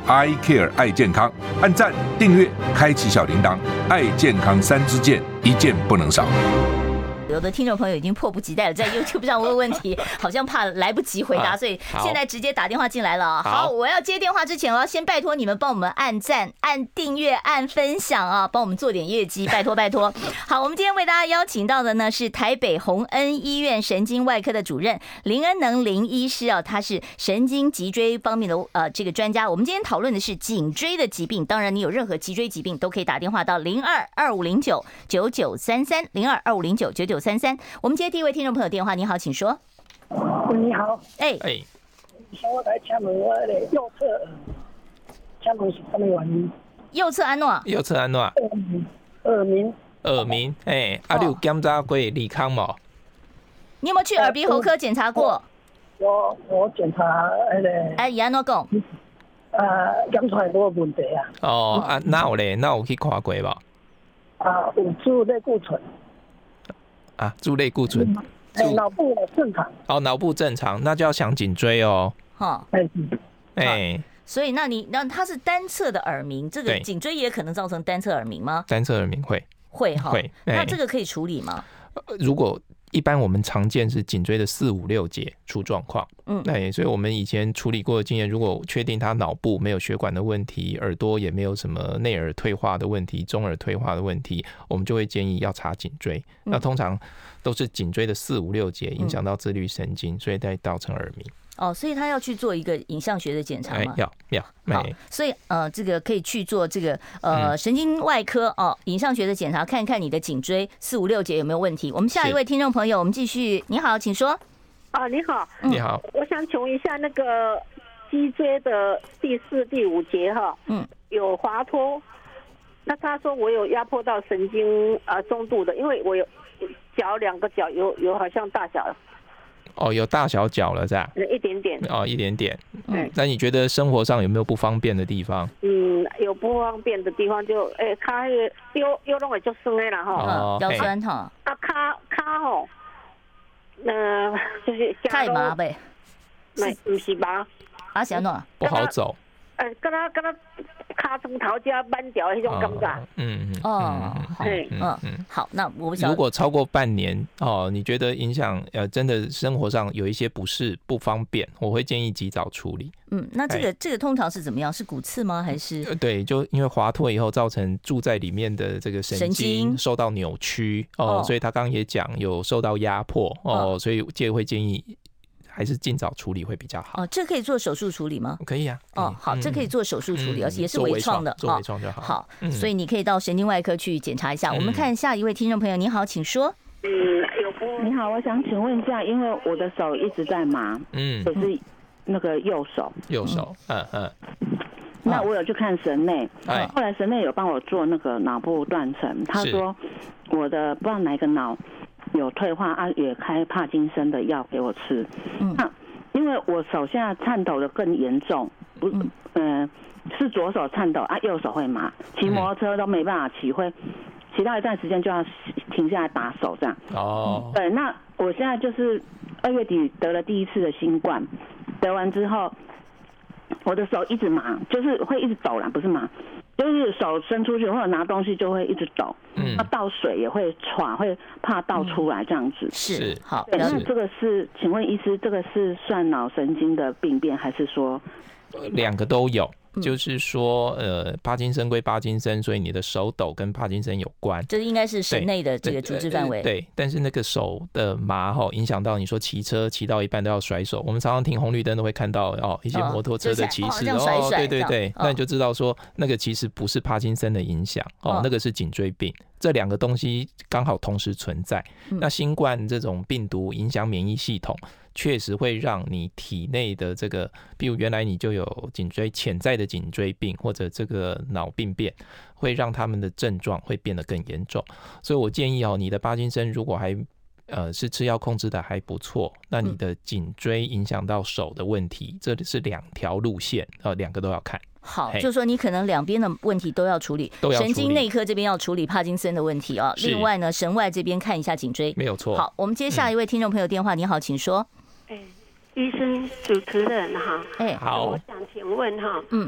I Care 爱健康，按赞、订阅、开启小铃铛，爱健康三支箭，一件不能少。 有的听众朋友已经迫不及待了，在 YouTube 上问问题，好像怕来不及回答，所以现在直接打电话进来了。好，我要接电话之前，我要先拜托你们帮我们按赞、按订阅、按分享啊，帮我们做点业绩，拜托拜托。好，我们今天为大家邀请到的呢是台北宏恩医院神经外科的主任林恩能林医师啊，他是神经脊椎方面的呃这个专家。我们今天讨论的是颈椎的疾病，当然你有任何脊椎疾病都可以打电话到零二二五零九九九三三零二二五零九九九三三。我们接第一位听众朋友电话，你好，请说。 你好， 哎哎， 想我来请问我的右侧，请问是什么原因？ 右侧安诺， 右侧安诺， 耳鸣， 耳鸣，哎，啊，你有检查过李康无？ 你有没有去耳鼻喉科检查过？ 我我检查那个， 哎，伊安诺讲， 呃，检出来无问题啊。 哦，啊，那有咧，那有去看过无？ 啊，有注类固醇。 啊，注类固醇， 哎，脑部正常。 哦，脑部正常，那就要想颈椎哦。 哈， 哎， 哎， 所以那你那它是单侧的耳鸣，这个对颈椎也可能造成单侧耳鸣吗？ 单侧耳鸣会会哈， 会那哎这个可以处理吗？ 呃如果一般我们常见是颈椎的四五六节出状况， 嗯， 对，所以我们以前处理过的经验，如果确定他脑部没有血管的问题，耳朵也没有什么内耳退化的问题、中耳退化的问题，我们就会建议要查颈椎。那通常都是颈椎的四五六节影响到自律神经，所以再造成耳鸣。 哦，所以他要去做一个影像学的检查吗？ 哎要要， 好哎， 所以呃，这个可以去做这个呃神经外科哦影像学的检查，看看你的颈椎四五六节有没有问题。我们下一位听众朋友，我们继续。你好，请说。 啊，你好， 你好， 我想请问一下，那个脊椎的第四、第五节哈， 嗯， 有滑脱，那他说我有压迫到神经啊中度的，因为我有脚两个脚有有好像大小哦，有大小脚了是吧？ 一点点， 哦，一点点。 嗯， 那你觉得生活上有没有不方便的地方？ 嗯，有不方便的地方就诶，卡又又弄会就酸的啦哈， 哦腰酸哈， 啊卡卡吼，呃就是太麻呗， 没不是麻， 啊是安怎？ 不好走。 呃，跟他跟他卡从头加扳掉那种感觉。 嗯嗯哦，好， 对嗯嗯，好，那我不晓得如果超过半年哦，你觉得影响呃，真的生活上有一些不适不方便，我会建议及早处理。 嗯，那这个这个通常是怎么样？是骨刺吗？还是呃，对，就因为滑脱以后造成住在里面的这个神神经经受到扭曲哦， 哦所以他刚刚也讲有受到压迫哦， 哦所以介会建议还是尽早处理会比较好。 哦，这可以做手术处理吗？ 可以啊。 哦，好，这可以做手术处理， 嗯而且也是做微创的， 做微创就好。 好， 嗯所以你可以到神经外科去检查一下。我们看下一位听众朋友，你好，请说。 嗯，有不你好，我想请问一下，因为我的手一直在麻， 嗯， 也是那个右手， 右手，嗯嗯， 那我有去看神内， 哎后来神内有帮我做那个脑部断层，他说我的不知道哪个脑有退化啊，也开帕金森的药给我吃。 嗯， 那因为我手现在颤抖的更严重，不，嗯、呃，是左手颤抖啊，右手会麻，骑摩托车都没办法骑，会骑到一段时间就要停下来打手这样。 哦， 对，那我现在就是二月底得了第一次的新冠，得完之后，我的手一直麻，就是会一直抖啦，不是麻，就是手伸出去或者拿东西就会一直抖， 嗯那倒水也会喘，会怕倒出来这样子。 是是好， 对， 了解。 那这个是，请问医师，这个是算脑神经的病变，还是说呃两个都有？ 嗯就是说，呃，帕金森归帕金森，所以你的手抖跟帕金森有关。 这应该是神内的这个组织范围。 对，但是那个手的麻吼影响到你说骑车骑到一半都要甩手，我们常常停红绿灯都会看到哦一些摩托车的骑士哦哦哦，对对对， 哦那你就知道说那个其实不是帕金森的影响哦， 哦那个是颈椎病。这两个东西刚好同时存在。 嗯那新冠这种病毒影响免疫系统，确实会让你体内的这个，比如原来你就有颈椎潜在的颈椎病或者这个脑病变，会让他们的症状会变得更严重。所以我建议哦，你的帕金森如果还呃是吃药控制的还不错，那你的颈椎影响到手的问题，这是两条路线，呃，两个都要看。 好， 嘿就是说你可能两边的问题都要处理， 都要处理神经内科这边要处理帕金森的问题啊， 是另外呢，神外这边看一下颈椎， 没有错。 好，我们接下一位听众朋友电话，你好，请说。 哎，医生主持人哈， 哎， 好我想请问哈， 嗯，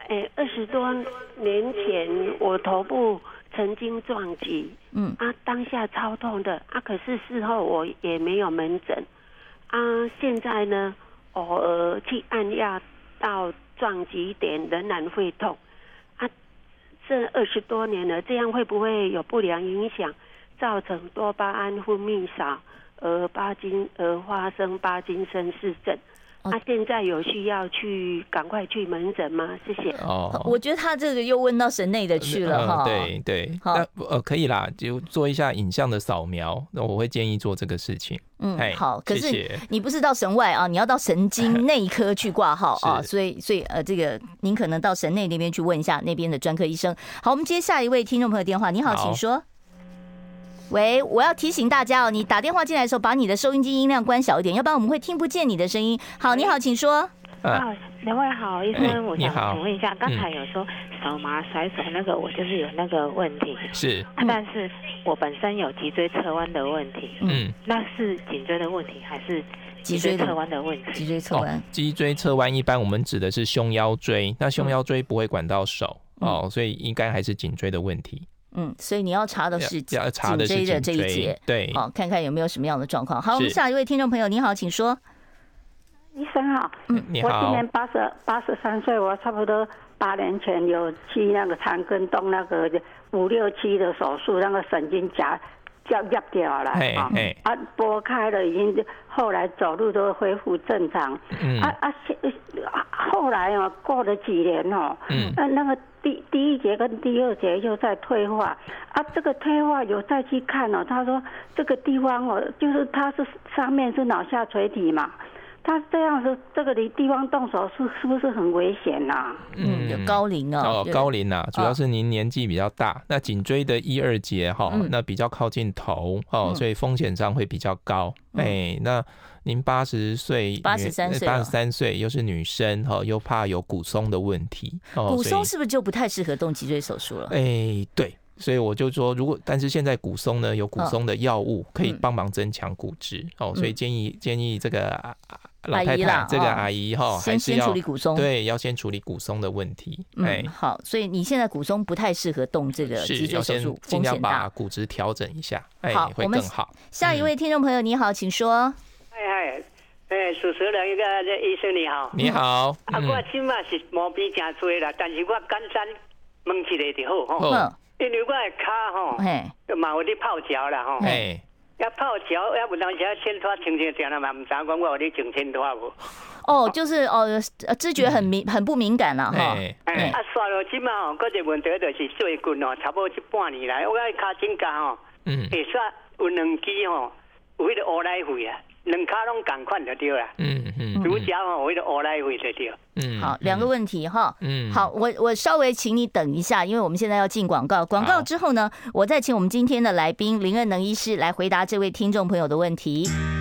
哎，二十多年前我头部曾经撞击，嗯啊，当下超痛的啊，可是事后我也没有门诊啊，现在呢，偶尔去按压到撞击点仍然会痛啊，这二十多年了，这样会不会有不良影响，造成多巴胺分泌少，而巴金而发生巴金森氏症？他、啊、现在有需要去赶快去门诊吗？谢谢。 哦，我觉得他这个又问到神内的去了哈、 呃。对对，那呃可以啦，就做一下影像的扫描，那我会建议做这个事情。 嗯，好。可是你不是到神外啊，你要到神经内科去挂号啊，所以所以呃，这个您可能到神内那边去问一下那边的专科医生。好，我们接下一位听众朋友电话，你好，请说。喂，我要提醒大家哦，你打电话进来的时候，把你的收音机音量关小一点，要不然我们会听不见你的声音。好，你好，请说。 啊，两位好，医生，我想请问一下，刚才有说手麻甩手那个，我就是有那个问题， 是、 啊，但是我本身有脊椎侧弯的问题，嗯，那是颈椎的问题还是脊椎侧弯的问题？ 脊椎侧弯， 脊椎侧弯一般我们指的是胸腰椎，那胸腰椎不会管到手、嗯、哦，所以应该还是颈椎的问题。 嗯，所以你要查的是颈椎的这一节， 对， 好，看看有没有什么样的状况。好，我们下一位听众朋友，你好，请说。 医生好， 嗯，你好。 我今年八十八十三岁，我差不多八年前有去那个长庚动那个五六期的手术，那个神经夹要压掉了啊，啊拨开了，已经后来走路都恢复正常。嗯，啊啊，后来啊，过了几年哦，嗯，那那个第第一节跟第二节又在退化，啊，这个退化有再去看哦，他说这个地方哦，就是它是上面是脑下垂体嘛。他这样子，这个地方动手术是不是很危险呐、啊？ 嗯，有高龄哦。 哦，高龄啊，主要是您年纪比较大，哦、那颈椎的一二节哈、嗯，那比较靠近头哦、嗯，所以风险上会比较高。哎、嗯欸，那您八十岁， 八十三岁， 八十三岁又是女生哈，又怕有骨松的问题。哦、 骨松是不是就不太适合动脊椎手术了？ 哎、欸，对。所以我就说，如果但是现在骨松呢，有骨松的药物可以帮忙增强骨质、嗯、哦，所以建议建议这个老太太这个阿姨哈、哦， 先先处理骨松， 对，要先处理骨松的问题。 嗯，好，所以你现在骨松不太适合动这个脊椎手术， 尽量把骨质调整一下，哎，会更好。 下一位听众朋友，你好，请说。 嗨嗨，哎，主持人一个医生你好， 你好。 啊，我今嘛是毛病真多啦，但是我简单问一个就好吼。因为我的脚吼，嘛有咧泡脚啦吼，要泡脚，要有当时要牵拖清清这样嘛，唔知讲我有咧整牵拖无？ 哦，就是哦，知觉很敏很不敏感啦哈。 哎，啊，刷了即嘛吼，嗰个问题就是最近哦，差不多一半年来，我个脚趾甲吼，嗯，会刷有两支吼，有迄个乌来血啊。两卡拢同款就对了，嗯嗯，主角吼，我的乌来血就对。 嗯，好，两个问题哈，嗯，好，我我稍微请你等一下，因为我们现在要进广告，广告之后呢，我再请我们今天的来宾林恩能医师来回答这位听众朋友的问题。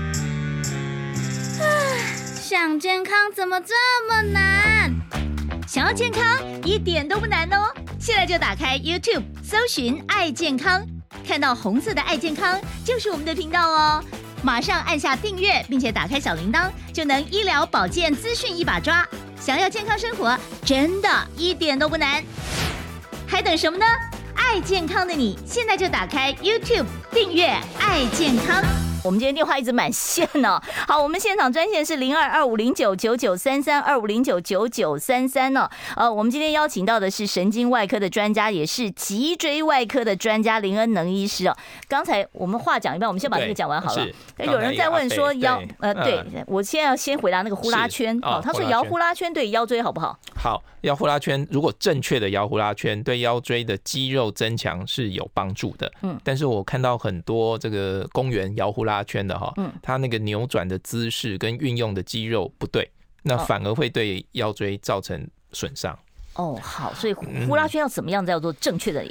想健康怎么这么难？ 想要健康一点都不难哦，现在就打开 YouTube 搜寻爱健康，看到红色的爱健康就是我们的频道哦。马上按下订阅，并且打开小铃铛，就能医疗保健资讯一把抓。想要健康生活，真的一点都不难，还等什么呢？爱健康的你，现在就打开 YouTube 订阅爱健康。我们今天电话一直满线呢、哦。好，我们现场专线是零二二五零九九九三三二五零九九九三三呢。呃，我们今天邀请到的是神经外科的专家，也是脊椎外科的专家林恩能医师哦。刚才我们话讲一半，我们先把这个讲完好了。有人在问说腰，呃，对，我现在要先回答那个呼啦圈。哦，他说摇呼啦圈对腰椎好不好？ 好，摇呼啦圈如果正确的摇呼啦圈，对腰椎的肌肉增强是有帮助的。嗯，但是我看到很多这个公园摇呼啦圈的哈，嗯，它那个扭转的姿势跟运用的肌肉不对，那反而会对腰椎造成损伤。 哦，好，所以呼啦圈要怎么样叫做正确的摇？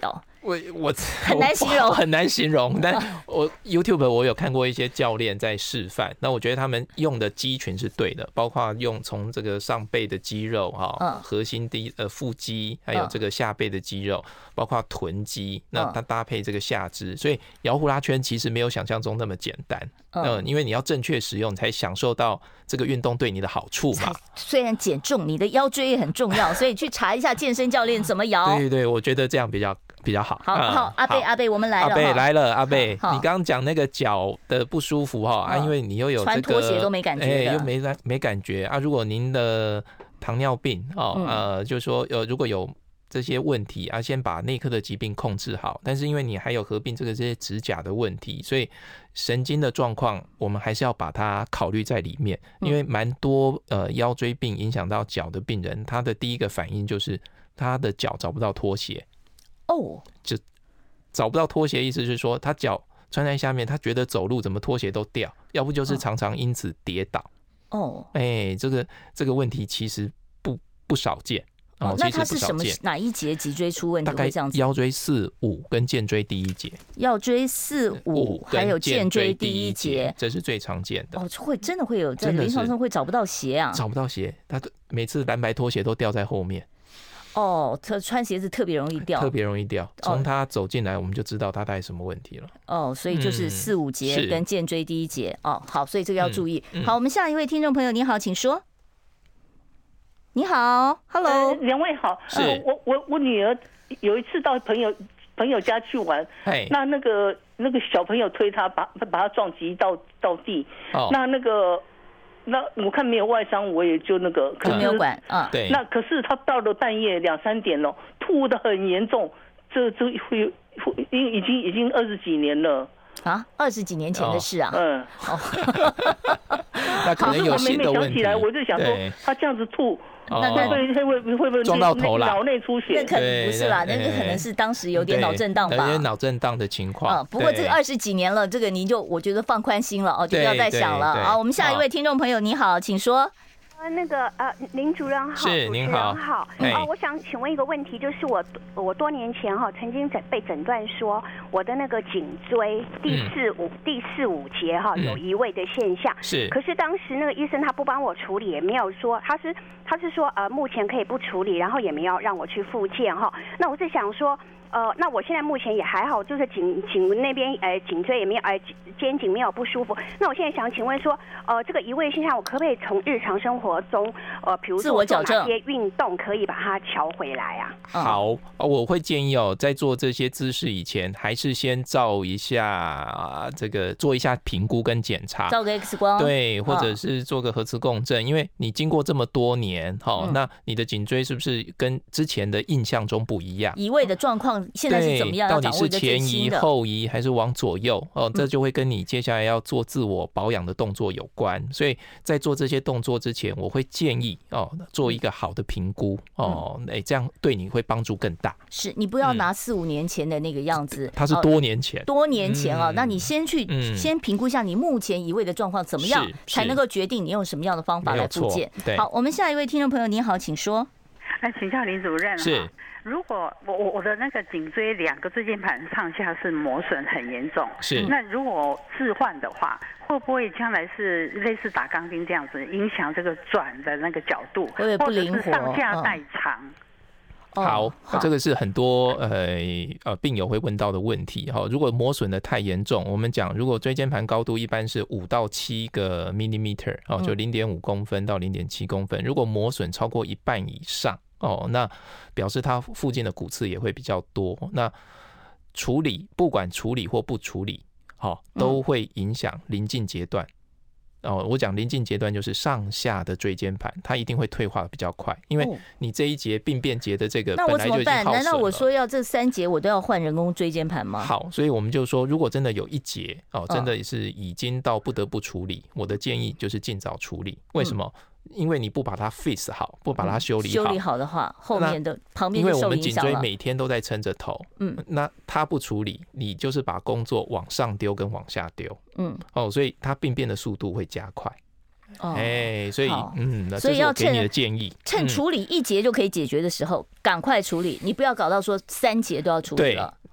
我我很难形容， 很难形容。但我 YouTube 我有看过一些教练在示范，那我觉得他们用的肌群是对的，包括用从这个上背的肌肉哈，嗯、核心的呃腹肌，还有这个下背的肌肉，嗯、包括臀肌，那它搭配这个下肢，所以摇呼啦圈其实没有想象中那么简单。嗯、呃，因为你要正确使用，才享受到这个运动对你的好处嘛。 虽然减重，你的腰椎也很重要，所以去查一下健身教练怎么摇。 对对，我觉得这样比较比较好。 好好，阿贝阿贝，我们来了。 阿贝来了，阿贝，你刚刚讲那个脚的不舒服哈啊，因为你又有穿拖鞋都没感觉， 哎，又没没感觉啊。如果您的糖尿病哦，呃，就是说呃，如果有这些问题啊，先把内科的疾病控制好。但是因为你还有合并这个这些指甲的问题，所以神经的状况我们还是要把它考虑在里面。因为蛮多呃腰椎病影响到脚的病人，他的第一个反应就是他的脚找不到拖鞋。 哦， 就找不到拖鞋，意思是说他脚穿在下面，他觉得走路怎么拖鞋都掉，要不就是常常因此跌倒。 哦， 哎、欸，这个这个问题其实不不少见。 哦，那它是什么？哪一节脊椎出问题会这样子？ 腰椎四五跟肩椎第一节。 腰椎四五还有肩椎第一节， 这是最常见的。 哦，会真的会有在临床上会找不到鞋啊？ 找不到鞋，他每次蓝白拖鞋都掉在后面。 哦，他穿鞋子特别容易掉， 特别容易掉。从他走进来，我们就知道他大概什么问题了。 哦，所以就是四五节跟肩椎第一节。哦，好，所以这个要注意。嗯嗯、好，我们下一位听众朋友，你好，请说。你好 ，Hello， 两、呃、位好。 是， 呃、我我我女儿有一次到朋友朋友家去玩，那那个那个小朋友推她，把把她撞击到到地。哦，那那个。那我看没有外伤，我也就那个，可是没有管啊。 对。 那可是他到了半夜两三点了，吐得很严重，这这会已已经已经二十几年了啊，二十几年前的事啊。 哦、嗯。 哦、那可能有新的问题。 我每每想起来，我就想说，他这样子吐。那会会会会会不会撞到头了？ 脑内出血？ 那可能不是啦，那个可能是当时有点脑震荡吧， 有点脑震荡的情况。 不过这个二十几年了，这个您就我觉得放宽心了哦，就不要再想了啊。我们下一位听众朋友，你好，请说。 呃，那个呃，林主任好， 是您好， 好。哦，我想请问一个问题，就是我我多年前哈曾经被诊断说我的那个颈椎第四五、嗯、第四五节哈有移位的现象， 是。 可是当时那个医生他不帮我处理，也没有说他是他是说呃目前可以不处理，然后也没有让我去复健哈。那我是想说。呃，那我现在目前也还好，就是颈颈那边，呃，颈椎也没有，呃，肩颈没有不舒服。那我现在想请问说，呃，这个移位现象，我可不可以从日常生活中，呃，比如说做哪些运动可以把它调回来啊？ 好，我会建议哦，在做这些姿势以前，还是先照一下这个，做一下评估跟检查， 照个 X 光， 对，或者是做个核磁共振，因为你经过这么多年，好、嗯，那你的颈椎是不是跟之前的印象中不一样？ 移位的状况。现在是怎么样？ 到底是前移、后移还是往左右？哦，这就会跟你接下来要做自我保养的动作有关。所以在做这些动作之前，我会建议哦，做一个好的评估哦，哎、嗯，这样对你会帮助更大。 是你不要拿四五年前的那个样子， 它是多年前， 多年前啊、哦，那你先去、嗯、先评估一下你目前移位的状况怎么样，才能够决定你用什么样的方法来复健。好，我们下一位听众朋友，你好，请说。 哎，请教林主任。 是。 如果我我我的那个颈椎两个椎间盘上下是磨损很严重， 是那如果置换的话，会不会将来是类似打钢钉这样子，影响这个转的那个角度， 会不会不灵活， 或者是上下代偿？ 嗯、好, 好，这个是很多呃呃病友会问到的问题哈。如果磨损的太严重，我们讲如果椎间盘高度一般是五到七个 millimeter 哦，就零点五公分到零点七公分，如果磨损超过一半以上。哦，那表示它附近的骨刺也会比较多。那处理不管处理或不处理，哦，都会影响临近阶段。哦，我讲临近阶段就是上下的椎间盘，它一定会退化的比较快，因为你这一节病变节的这个本来就已经耗损了。那我怎么办？ 难道我说要这三节我都要换人工椎间盘吗？ 好，所以我们就说，如果真的有一节哦，真的是已经到不得不处理，我的建议就是尽早处理。为什么？嗯，因为你不把它 fix 好，不把它修理好， 修理好的话，后面的旁边就受影响了。因为我们颈椎每天都在撑着头，嗯，那它不处理，你就是把工作往上丢跟往下丢，嗯，哦，所以它病变的速度会加快。哦，哎，所以嗯，那这是我给你的建议， 趁处理一节就可以解决的时候，赶快处理，你不要搞到说三节都要处理了。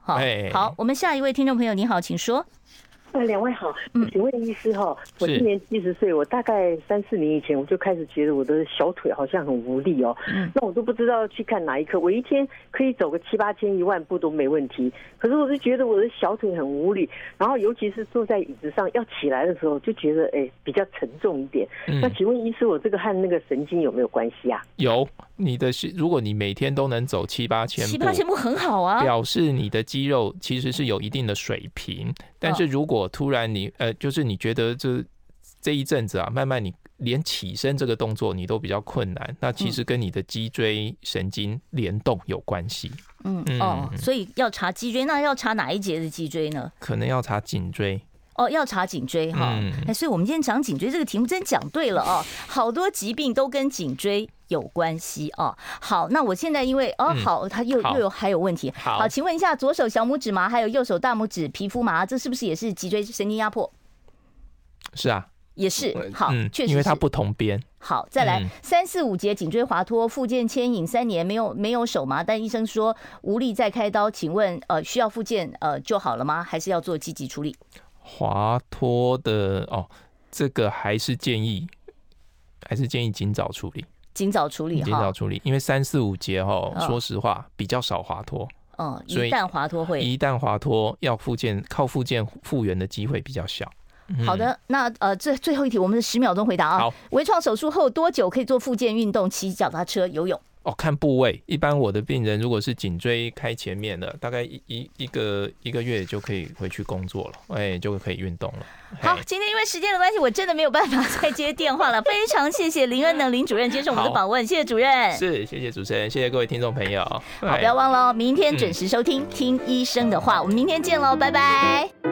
好，好，我们下一位听众朋友，你好，请说。 呃，两位好，请问医师哈，我今年七十岁，我大概三四年以前我就开始觉得我的小腿好像很无力哦，嗯，那我都不知道去看哪一科，我一天可以走个七八千一万步都没问题，可是我就觉得我的小腿很无力，然后尤其是坐在椅子上要起来的时候，就觉得哎比较沉重一点。嗯、那请问医师，我这个和那个神经有没有关系啊？ 有，你的如果你每天都能走七八千步， 七八千步很好啊， 表示你的肌肉其实是有一定的水平，但是如果突然你呃，就是你觉得这这一阵子啊，慢慢你连起身这个动作你都比较困难，那其实跟你的脊椎神经联动有关系。 嗯, 嗯哦，所以要查脊椎，那要查哪一节的脊椎呢？ 可能要查颈椎。 哦，要查颈椎哈。嗯、哎，所以我们今天讲颈椎这个题目真讲对了哦，好多疾病都跟颈椎有关系哦。好，那我现在因为哦好，它又又有还有问题。好，请问一下，左手小拇指麻，还有右手大拇指皮肤麻，这是不是也是脊椎神经压迫？ 是啊， 也是。好，确实， 因为它不同边。 好，再来、嗯、三四五节颈椎滑脱，复健牵引三年没有没有手麻，但医生说无力再开刀，请问呃需要复健呃就好了吗？还是要做积极处理？ 滑脱的哦，这个还是建议，还是建议尽早处理。 尽早处理， 尽早处理，因为三四五节哈，说实话比较少滑脱。 嗯，一旦滑脱会， 一旦滑脱要复健，靠复健复原的机会比较小。 嗯、好的，那呃，最最后一题，我们的十秒钟回答啊。好，微创手术后多久可以做复健运动？骑脚踏车、游泳？ 哦，看部位。一般我的病人如果是颈椎开前面的，大概一一一个一个月就可以回去工作了，哎，就可以运动了。 好，今天因为时间的关系，我真的没有办法再接电话了。非常谢谢林恩能林主任接受我们的访问，谢谢主任。 是，谢谢主持人，谢谢各位听众朋友。 好，不要忘了明天准时收听《听医生的话》，我们明天见喽，拜拜。